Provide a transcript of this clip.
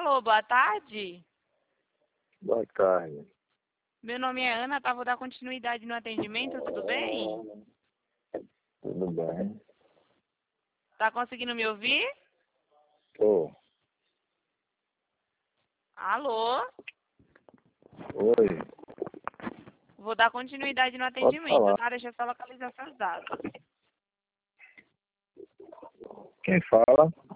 Alô, boa tarde. Boa tarde. Meu nome é Ana, tá? Vou dar continuidade no atendimento, tudo bem? Tudo bem? Tá conseguindo me ouvir? Tô. Alô? Oi. Vou dar continuidade no Pode atendimento, falar. tá? Deixa eu só localizar seus dados. Quem fala?